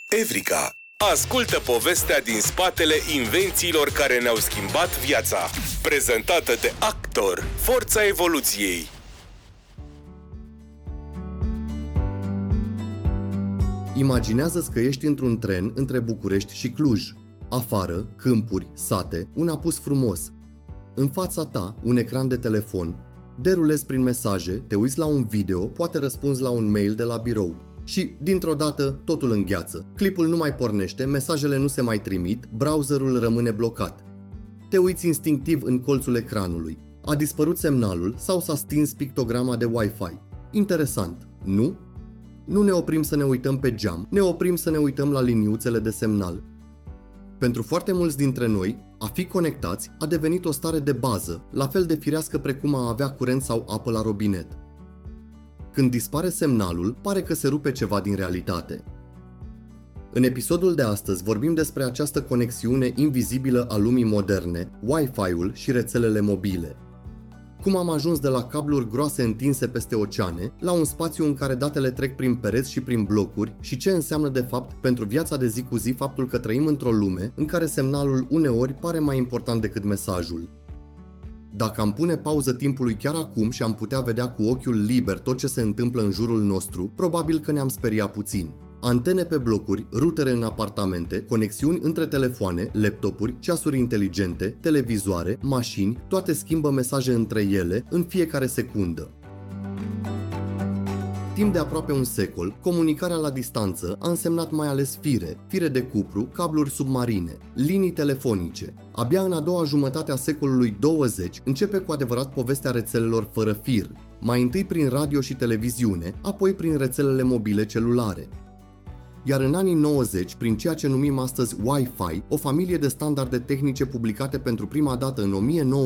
Evrica. Ascultă povestea din spatele invențiilor care ne-au schimbat viața. Prezentată de Actor, forța evoluției. Imaginează-ți că ești într-un tren între București și Cluj. Afară, câmpuri, sate, un apus frumos. În fața ta, un ecran de telefon. Derulezi prin mesaje, te uiți la un video, poate răspunzi la un mail de la birou. Și, dintr-o dată, totul îngheață. Clipul nu mai pornește, mesajele nu se mai trimit, browserul rămâne blocat. Te uiți instinctiv în colțul ecranului. A dispărut semnalul sau s-a stins pictograma de Wi-Fi. Interesant, nu? Nu ne oprim să ne uităm pe geam, ne oprim să ne uităm la liniuțele de semnal. Pentru foarte mulți dintre noi, a fi conectați a devenit o stare de bază, la fel de firească precum a avea curent sau apă la robinet. Când dispare semnalul, pare că se rupe ceva din realitate. În episodul de astăzi vorbim despre această conexiune invizibilă a lumii moderne, Wi-Fi-ul și rețelele mobile. Cum am ajuns de la cabluri groase întinse peste oceane, la un spațiu în care datele trec prin pereți și prin blocuri și ce înseamnă de fapt pentru viața de zi cu zi faptul că trăim într-o lume în care semnalul uneori pare mai important decât mesajul. Dacă am pune pauză timpului chiar acum și am putea vedea cu ochiul liber tot ce se întâmplă în jurul nostru, probabil că ne-am speriat puțin. Antene pe blocuri, rutere în apartamente, conexiuni între telefoane, laptopuri, ceasuri inteligente, televizoare, mașini, toate schimbă mesaje între ele în fiecare secundă. Timp de aproape un secol, comunicarea la distanță a însemnat mai ales fire de cupru, cabluri submarine, linii telefonice. Abia în a doua jumătate a secolului 20 începe cu adevărat povestea rețelelor fără fir, mai întâi prin radio și televiziune, apoi prin rețelele mobile celulare. Iar în anii 90, prin ceea ce numim astăzi Wi-Fi, o familie de standarde tehnice publicate pentru prima dată în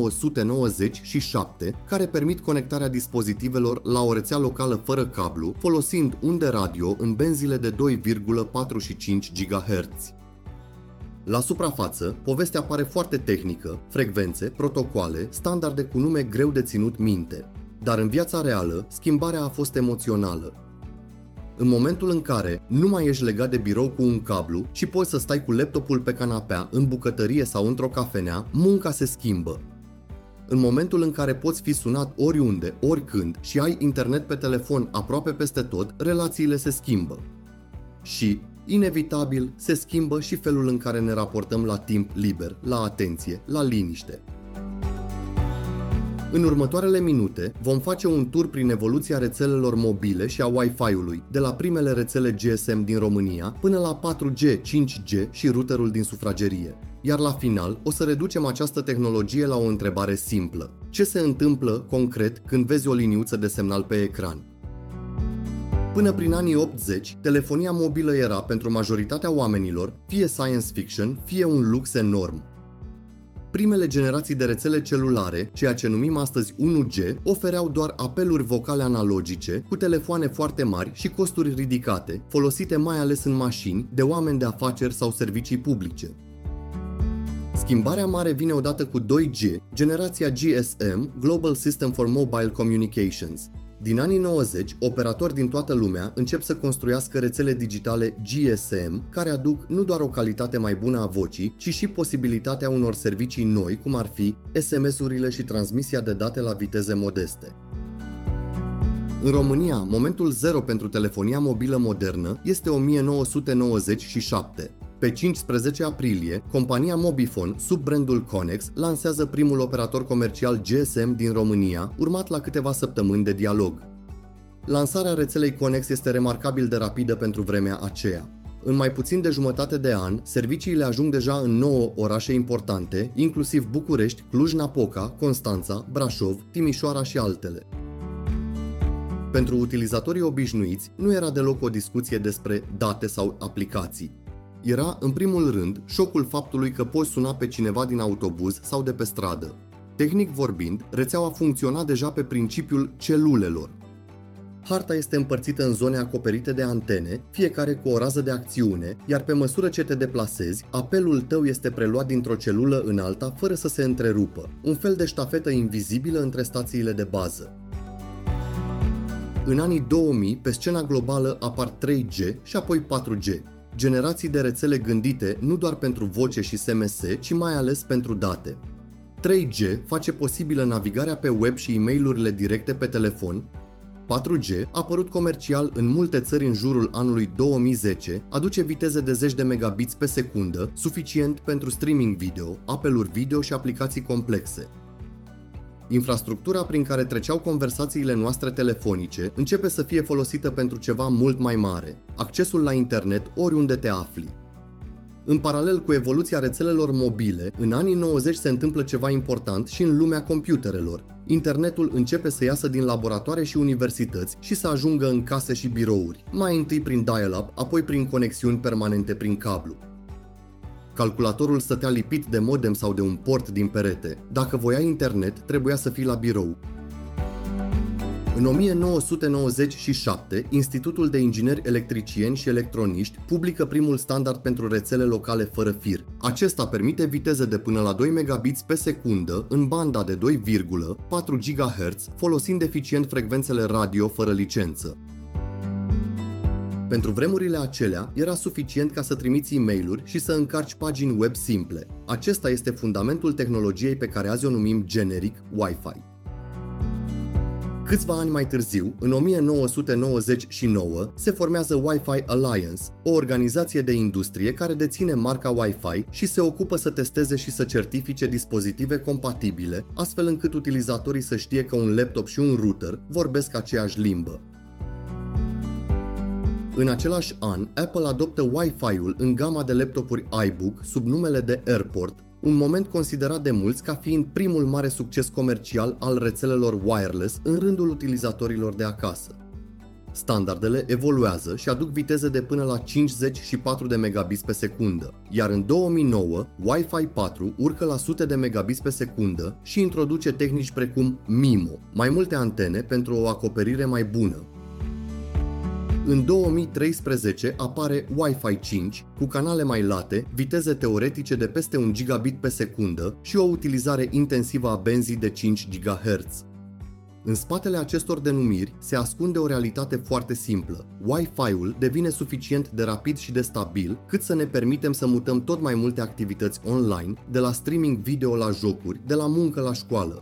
1997, care permit conectarea dispozitivelor la o rețea locală fără cablu, folosind unde radio în benzile de 2,45 GHz. La suprafață, povestea pare foarte tehnică, frecvențe, protocoale, standarde cu nume greu de ținut minte. Dar în viața reală, schimbarea a fost emoțională. În momentul în care nu mai ești legat de birou cu un cablu și poți să stai cu laptopul pe canapea, în bucătărie sau într-o cafenea, munca se schimbă. În momentul în care poți fi sunat oriunde, oricând și ai internet pe telefon aproape peste tot, relațiile se schimbă. Și, inevitabil, se schimbă și felul în care ne raportăm la timp liber, la atenție, la liniște. În următoarele minute vom face un tur prin evoluția rețelelor mobile și a Wi-Fi-ului, de la primele rețele GSM din România până la 4G, 5G și routerul din sufragerie. Iar la final o să reducem această tehnologie la o întrebare simplă. Ce se întâmplă concret când vezi o liniuță de semnal pe ecran? Până prin anii 80, telefonia mobilă era pentru majoritatea oamenilor fie science fiction, fie un lux enorm. Primele generații de rețele celulare, ceea ce numim astăzi 1G, ofereau doar apeluri vocale analogice, cu telefoane foarte mari și costuri ridicate, folosite mai ales în mașini, de oameni de afaceri sau servicii publice. Schimbarea mare vine odată cu 2G, generația GSM, Global System for Mobile Communications. Din anii 90, operatori din toată lumea încep să construiască rețele digitale GSM, care aduc nu doar o calitate mai bună a vocii, ci și posibilitatea unor servicii noi, cum ar fi SMS-urile și transmisia de date la viteze modeste. În România, momentul zero pentru telefonia mobilă modernă este 1997. Pe 15 aprilie, compania Mobifone, sub brandul Connex, lansează primul operator comercial GSM din România, urmat la câteva săptămâni de dialog. Lansarea rețelei Connex este remarcabil de rapidă pentru vremea aceea. În mai puțin de jumătate de an, serviciile ajung deja în 9 orașe importante, inclusiv București, Cluj-Napoca, Constanța, Brașov, Timișoara și altele. Pentru utilizatorii obișnuiți, nu era deloc o discuție despre date sau aplicații. Era, în primul rând, șocul faptului că poți suna pe cineva din autobuz sau de pe stradă. Tehnic vorbind, rețeaua funcționa deja pe principiul celulelor. Harta este împărțită în zone acoperite de antene, fiecare cu o rază de acțiune, iar pe măsură ce te deplasezi, apelul tău este preluat dintr-o celulă în alta fără să se întrerupă, un fel de ștafetă invizibilă între stațiile de bază. În anii 2000, pe scena globală apar 3G și apoi 4G. generații de rețele gândite nu doar pentru voce și SMS, ci mai ales pentru date. 3G face posibilă navigarea pe web și e-mail-urile directe pe telefon. 4G, apărut comercial în multe țări în jurul anului 2010, aduce viteze de zeci de megabits pe secundă, suficient pentru streaming video, apeluri video și aplicații complexe. Infrastructura prin care treceau conversațiile noastre telefonice începe să fie folosită pentru ceva mult mai mare, accesul la internet oriunde te afli. În paralel cu evoluția rețelelor mobile, în anii 90 se întâmplă ceva important și în lumea computerelor. Internetul începe să iasă din laboratoare și universități și să ajungă în case și birouri, mai întâi prin dial-up, apoi prin conexiuni permanente prin cablu. Calculatorul stătea lipit de modem sau de un port din perete. Dacă voiai internet, trebuia să fii la birou. În 1997, Institutul de Ingineri Electricieni și Electroniști publică primul standard pentru rețele locale fără fir. Acesta permite viteze de până la 2 megabits pe secundă în banda de 2,4 GHz, folosind eficient frecvențele radio fără licență. Pentru vremurile acelea, era suficient ca să trimiți e-mail-uri și să încarci pagini web simple. Acesta este fundamentul tehnologiei pe care azi o numim generic Wi-Fi. Câțiva ani mai târziu, în 1999, se formează Wi-Fi Alliance, o organizație de industrie care deține marca Wi-Fi și se ocupă să testeze și să certifice dispozitive compatibile, astfel încât utilizatorii să știe că un laptop și un router vorbesc aceeași limbă. În același an, Apple adoptă Wi-Fi-ul în gama de laptopuri iBook sub numele de AirPort, un moment considerat de mulți ca fiind primul mare succes comercial al rețelelor wireless în rândul utilizatorilor de acasă. Standardele evoluează și aduc viteze de până la 54 de megabits pe secundă, iar în 2009, Wi-Fi 4 urcă la sute de megabits pe secundă și introduce tehnici precum MIMO, mai multe antene pentru o acoperire mai bună. În 2013 apare Wi-Fi 5 cu canale mai late, viteze teoretice de peste 1 gigabit pe secundă și o utilizare intensivă a benzii de 5 GHz. În spatele acestor denumiri se ascunde o realitate foarte simplă. Wi-Fi-ul devine suficient de rapid și de stabil cât să ne permitem să mutăm tot mai multe activități online, de la streaming video la jocuri, de la muncă la școală.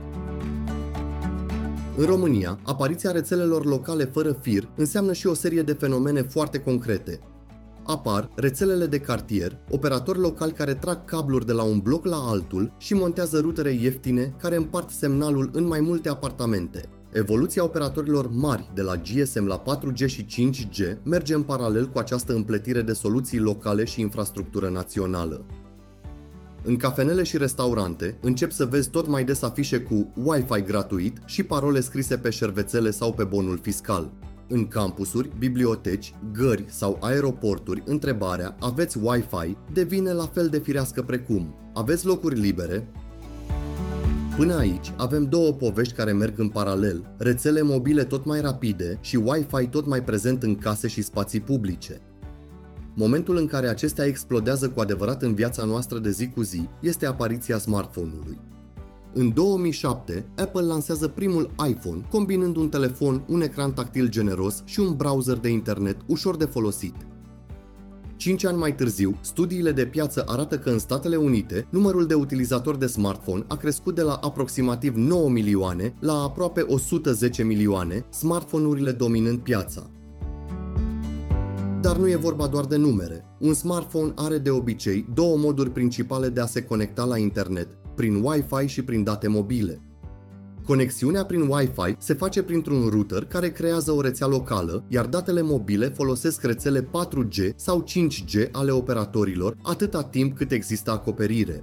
În România, apariția rețelelor locale fără fir înseamnă și o serie de fenomene foarte concrete. Apar rețelele de cartier, operatori locali care trag cabluri de la un bloc la altul și montează rutere ieftine care împart semnalul în mai multe apartamente. Evoluția operatorilor mari de la GSM la 4G și 5G merge în paralel cu această împletire de soluții locale și infrastructură națională. În cafenele și restaurante încep să vezi tot mai des afișe cu Wi-Fi gratuit și parole scrise pe șervețele sau pe bonul fiscal. În campusuri, biblioteci, gări sau aeroporturi, întrebarea "aveți Wi-Fi" devine la fel de firească precum "aveți locuri libere?" Până aici avem două povești care merg în paralel, rețele mobile tot mai rapide și Wi-Fi tot mai prezent în case și spații publice. Momentul în care acestea explodează cu adevărat în viața noastră de zi cu zi este apariția smartphone-ului. În 2007, Apple lansează primul iPhone, combinând un telefon, un ecran tactil generos și un browser de internet ușor de folosit. 5 ani mai târziu, studiile de piață arată că în Statele Unite, numărul de utilizatori de smartphone a crescut de la aproximativ 9 milioane la aproape 110 milioane, smartphone-urile dominând piața. Dar nu e vorba doar de numere. Un smartphone are de obicei două moduri principale de a se conecta la internet, prin Wi-Fi și prin date mobile. Conexiunea prin Wi-Fi se face printr-un router care creează o rețea locală, iar datele mobile folosesc rețele 4G sau 5G ale operatorilor atâta timp cât există acoperire.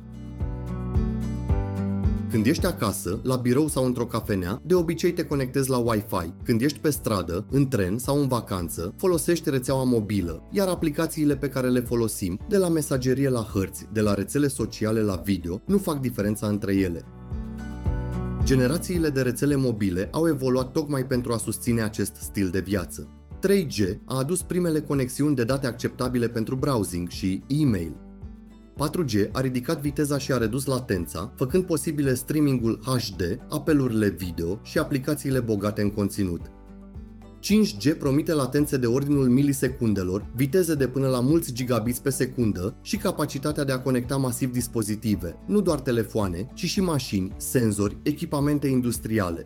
Când ești acasă, la birou sau într-o cafenea, de obicei te conectezi la Wi-Fi. Când ești pe stradă, în tren sau în vacanță, folosești rețeaua mobilă, iar aplicațiile pe care le folosim, de la mesagerie la hărți, de la rețele sociale la video, nu fac diferența între ele. Generațiile de rețele mobile au evoluat tocmai pentru a susține acest stil de viață. 3G a adus primele conexiuni de date acceptabile pentru browsing și e-mail. 4G a ridicat viteza și a redus latența, făcând posibile streamingul HD, apelurile video și aplicațiile bogate în conținut. 5G promite latențe de ordinul milisecundelor, viteze de până la mulți gigabits pe secundă și capacitatea de a conecta masiv dispozitive, nu doar telefoane, ci și mașini, senzori, echipamente industriale.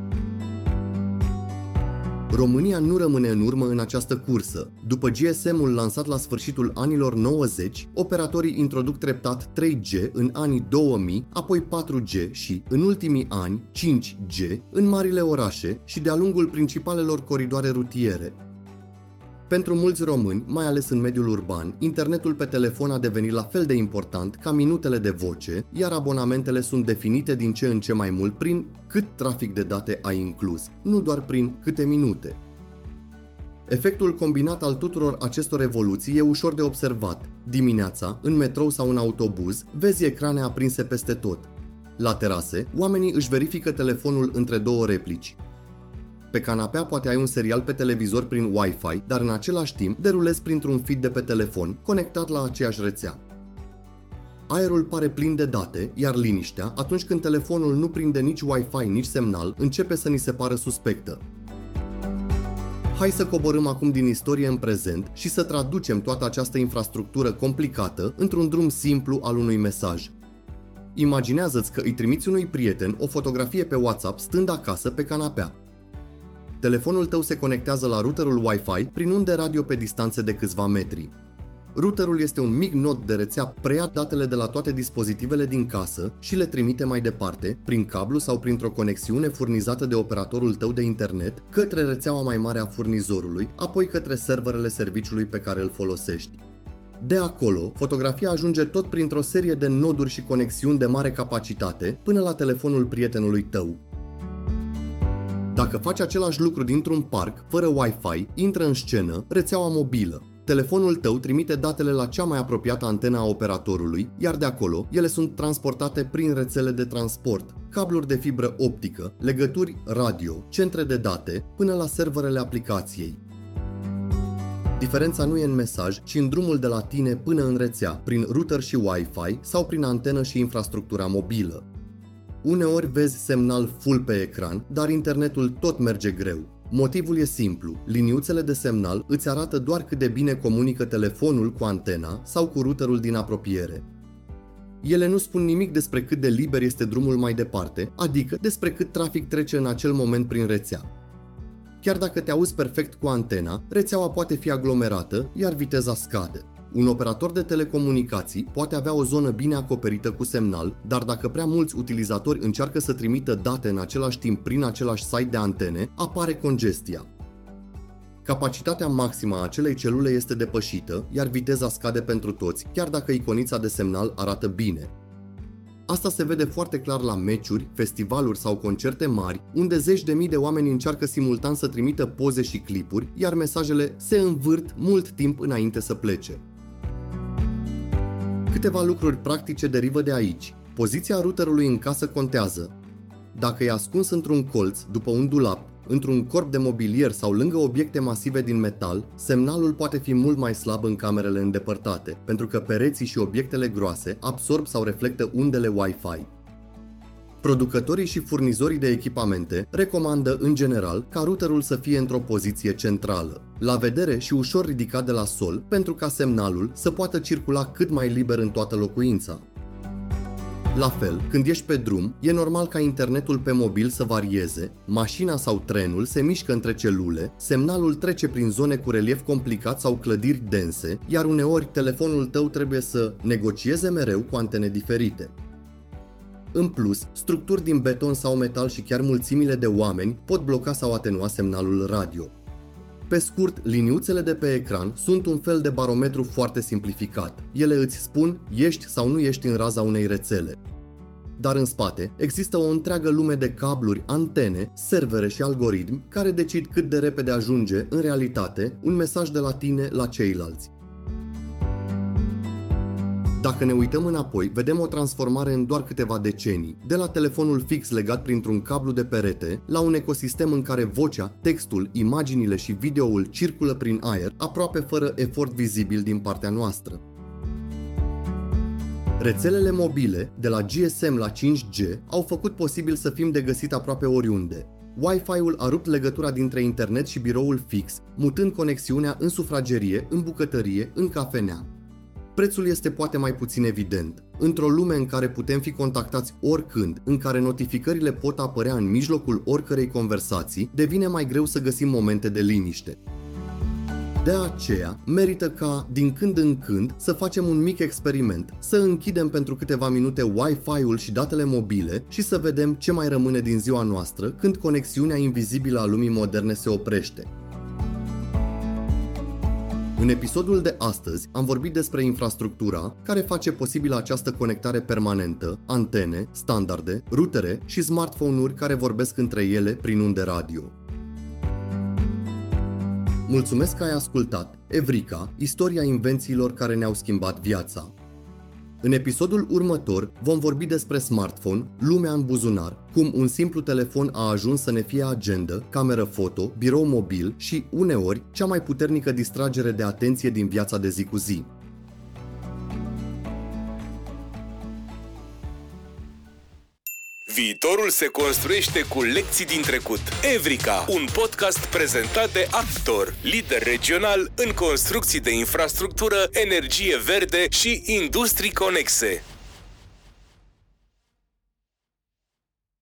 România nu rămâne în urmă în această cursă. După GSM-ul lansat la sfârșitul anilor 90, operatorii introduc treptat 3G în anii 2000, apoi 4G și, în ultimii ani, 5G în marile orașe și de-a lungul principalelor coridoare rutiere. Pentru mulți români, mai ales în mediul urban, internetul pe telefon a devenit la fel de important ca minutele de voce, iar abonamentele sunt definite din ce în ce mai mult prin cât trafic de date ai inclus, nu doar prin câte minute. Efectul combinat al tuturor acestor evoluții e ușor de observat. Dimineața, în metrou sau în autobuz, vezi ecrane aprinse peste tot. La terase, oamenii își verifică telefonul între două replici. Pe canapea poate ai un serial pe televizor prin Wi-Fi, dar în același timp derulezi printr-un feed de pe telefon, conectat la aceeași rețea. Aerul pare plin de date, iar liniștea, atunci când telefonul nu prinde nici Wi-Fi, nici semnal, începe să ni se pară suspectă. Hai să coborâm acum din istorie în prezent și să traducem toată această infrastructură complicată într-un drum simplu al unui mesaj. Imaginează-ți că îi trimiți unui prieten o fotografie pe WhatsApp stând acasă pe canapea. Telefonul tău se conectează la routerul Wi-Fi prin unde radio pe distanțe de câțiva metri. Routerul este un mic nod de rețea, preia datele de la toate dispozitivele din casă și le trimite mai departe, prin cablu sau printr-o conexiune furnizată de operatorul tău de internet, către rețeaua mai mare a furnizorului, apoi către serverele serviciului pe care îl folosești. De acolo, fotografia ajunge tot printr-o serie de noduri și conexiuni de mare capacitate până la telefonul prietenului tău. Dacă faci același lucru dintr-un parc, fără Wi-Fi, intră în scenă rețeaua mobilă. Telefonul tău trimite datele la cea mai apropiată antenă a operatorului, iar de acolo ele sunt transportate prin rețele de transport, cabluri de fibră optică, legături radio, centre de date, până la serverele aplicației. Diferența nu e în mesaj, ci în drumul de la tine până în rețea, prin router și Wi-Fi sau prin antenă și infrastructura mobilă. Uneori vezi semnal full pe ecran, dar internetul tot merge greu. Motivul e simplu, liniuțele de semnal îți arată doar cât de bine comunică telefonul cu antena sau cu routerul din apropiere. Ele nu spun nimic despre cât de liber este drumul mai departe, adică despre cât trafic trece în acel moment prin rețea. Chiar dacă te auzi perfect cu antena, rețeaua poate fi aglomerată, iar viteza scade. Un operator de telecomunicații poate avea o zonă bine acoperită cu semnal, dar dacă prea mulți utilizatori încearcă să trimită date în același timp prin același site de antene, apare congestia. Capacitatea maximă a acelei celule este depășită, iar viteza scade pentru toți, chiar dacă iconița de semnal arată bine. Asta se vede foarte clar la meciuri, festivaluri sau concerte mari, unde zeci de mii de oameni încearcă simultan să trimită poze și clipuri, iar mesajele se învârt mult timp înainte să plece. Câteva lucruri practice derivă de aici. Poziția routerului în casă contează. Dacă e ascuns într-un colț, după un dulap, într-un corp de mobilier sau lângă obiecte masive din metal, semnalul poate fi mult mai slab în camerele îndepărtate, pentru că pereții și obiectele groase absorb sau reflectă undele Wi-Fi. Producătorii și furnizorii de echipamente recomandă, în general, ca routerul să fie într-o poziție centrală, la vedere și ușor ridicat de la sol, pentru ca semnalul să poată circula cât mai liber în toată locuința. La fel, când ești pe drum, e normal ca internetul pe mobil să varieze, mașina sau trenul se mișcă între celule, semnalul trece prin zone cu relief complicat sau clădiri dense, iar uneori telefonul tău trebuie să negocieze mereu cu antene diferite. În plus, structuri din beton sau metal și chiar mulțimile de oameni pot bloca sau atenua semnalul radio. Pe scurt, liniuțele de pe ecran sunt un fel de barometru foarte simplificat. Ele îți spun ești sau nu ești în raza unei rețele. Dar în spate există o întreagă lume de cabluri, antene, servere și algoritmi care decid cât de repede ajunge, în realitate, un mesaj de la tine la ceilalți. Dacă ne uităm înapoi, vedem o transformare în doar câteva decenii, de la telefonul fix legat printr-un cablu de perete, la un ecosistem în care vocea, textul, imaginile și videoul circulă prin aer, aproape fără efort vizibil din partea noastră. Rețelele mobile, de la GSM la 5G, au făcut posibil să fim de găsit aproape oriunde. Wi-Fi-ul a rupt legătura dintre internet și biroul fix, mutând conexiunea în sufragerie, în bucătărie, în cafenea. Prețul este poate mai puțin evident. Într-o lume în care putem fi contactați oricând, în care notificările pot apărea în mijlocul oricărei conversații, devine mai greu să găsim momente de liniște. De aceea, merită ca, din când în când, să facem un mic experiment, să închidem pentru câteva minute Wi-Fi-ul și datele mobile și să vedem ce mai rămâne din ziua noastră când conexiunea invizibilă a lumii moderne se oprește. În episodul de astăzi am vorbit despre infrastructura care face posibilă această conectare permanentă, antene, standarde, rutere și smartphone-uri care vorbesc între ele prin unde radio. Mulțumesc că ai ascultat Evrica, istoria invențiilor care ne-au schimbat viața. În episodul următor vom vorbi despre smartphone, lumea în buzunar, cum un simplu telefon a ajuns să ne fie agendă, cameră foto, birou mobil și, uneori, cea mai puternică distragere de atenție din viața de zi cu zi. Viitorul se construiește cu lecții din trecut. Evrica, un podcast prezentat de Actor, lider regional în construcții de infrastructură, energie verde și industrii conexe.